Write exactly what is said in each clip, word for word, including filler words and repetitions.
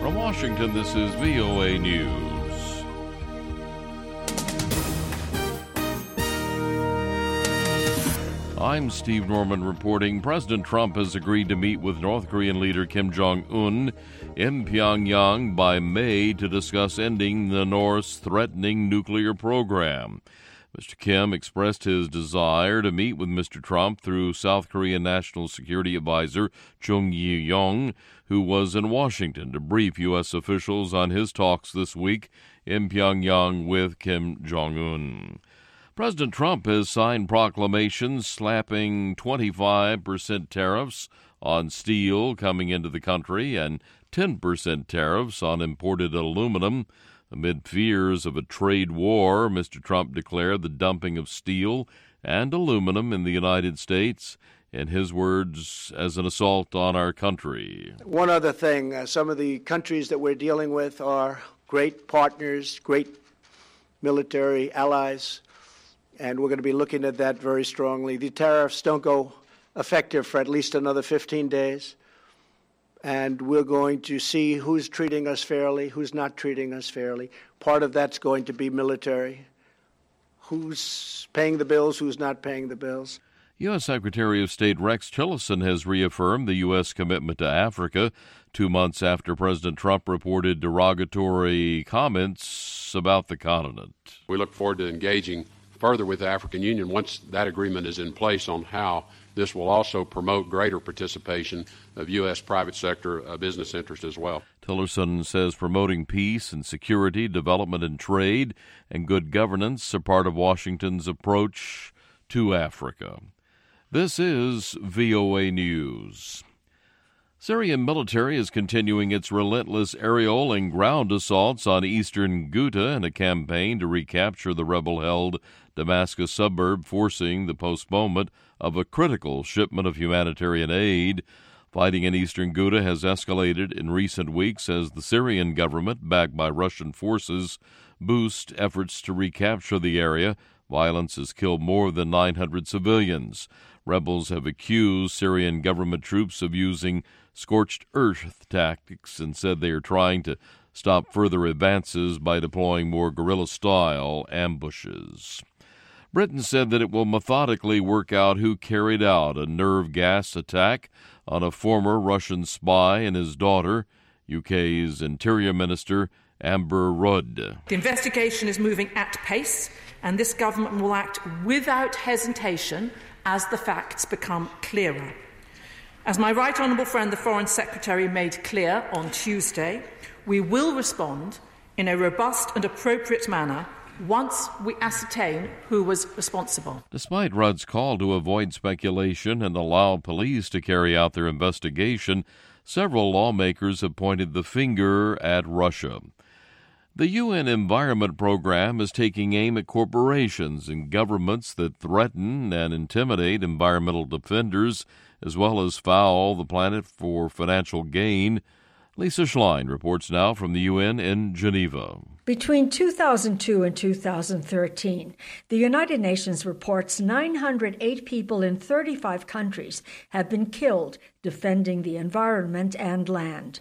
From Washington, this is V O A News. I'm Steve Norman reporting President Trump has agreed to meet with North Korean leader Kim Jong-un in Pyongyang by May to discuss ending the North's threatening nuclear program. Mister Kim expressed his desire to meet with Mister Trump through South Korean National Security Advisor Chung Yi-yong, who was in Washington to brief U S officials on his talks this week in Pyongyang with Kim Jong-un. President Trump has signed proclamations slapping twenty-five percent tariffs on steel coming into the country and ten percent tariffs on imported aluminum. Amid fears of a trade war, Mister Trump declared the dumping of steel and aluminum in the United States, in his words, as an assault on our country. One other thing, uh, some of the countries that we're dealing with are great partners, great military allies, and we're going to be looking at that very strongly. The tariffs don't go effective for at least another fifteen days. And we're going to see who's treating us fairly, who's not treating us fairly. Part of that's going to be military. Who's paying the bills, who's not paying the bills. U S. Secretary of State Rex Tillerson has reaffirmed the U S commitment to Africa two months after President Trump reported derogatory comments about the continent. We look forward to engaging further with the African Union once that agreement is in place on how this will also promote greater participation of U S private sector uh, business interests as well. Tillerson says promoting peace and security, development and trade, and good governance are part of Washington's approach to Africa. This is V O A News. Syrian military is continuing its relentless aerial and ground assaults on eastern Ghouta in a campaign to recapture the rebel-held Damascus suburb, forcing the postponement of a critical shipment of humanitarian aid. Fighting in eastern Ghouta has escalated in recent weeks as the Syrian government, backed by Russian forces, boosts efforts to recapture the area. Violence has killed more than nine hundred civilians. Rebels have accused Syrian government troops of using scorched earth tactics and said they are trying to stop further advances by deploying more guerrilla-style ambushes. Britain said that it will methodically work out who carried out a nerve gas attack on a former Russian spy and his daughter, U K's Interior Minister Amber Rudd. The investigation is moving at pace, and this government will act without hesitation as the facts become clearer. As my right honourable friend, the Foreign Secretary, made clear on Tuesday, we will respond in a robust and appropriate manner once we ascertain who was responsible. Despite Rudd's call to avoid speculation and allow police to carry out their investigation, several lawmakers have pointed the finger at Russia. The U N Environment Program is taking aim at corporations and governments that threaten and intimidate environmental defenders, as well as foul the planet for financial gain. Lisa Schlein reports now from the U N in Geneva. Between two thousand two and two thousand thirteen, the United Nations reports nine hundred eight people in thirty-five countries have been killed defending the environment and land.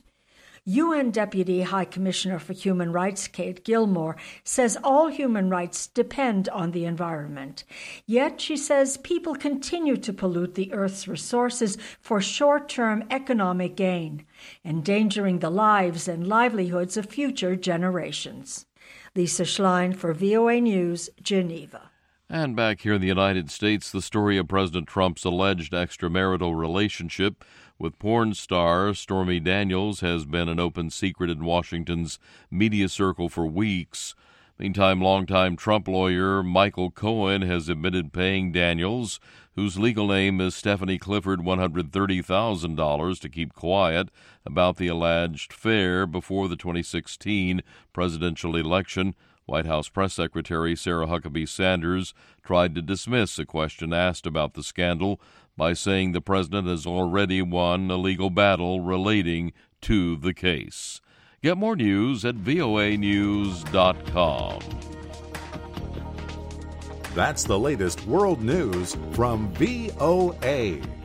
U N Deputy High Commissioner for Human Rights Kate Gilmore says all human rights depend on the environment. Yet, she says, people continue to pollute the Earth's resources for short-term economic gain, endangering the lives and livelihoods of future generations. Lisa Schlein for V O A News, Geneva. And back here in the United States, the story of President Trump's alleged extramarital relationship with porn star Stormy Daniels has been an open secret in Washington's media circle for weeks. Meantime, longtime Trump lawyer Michael Cohen has admitted paying Daniels, whose legal name is Stephanie Clifford, one hundred thirty thousand dollars to keep quiet about the alleged affair before the twenty sixteen presidential election. White House Press Secretary Sarah Huckabee Sanders tried to dismiss a question asked about the scandal by saying the president has already won a legal battle relating to the case. Get more news at V O A news dot com. That's the latest world news from V O A.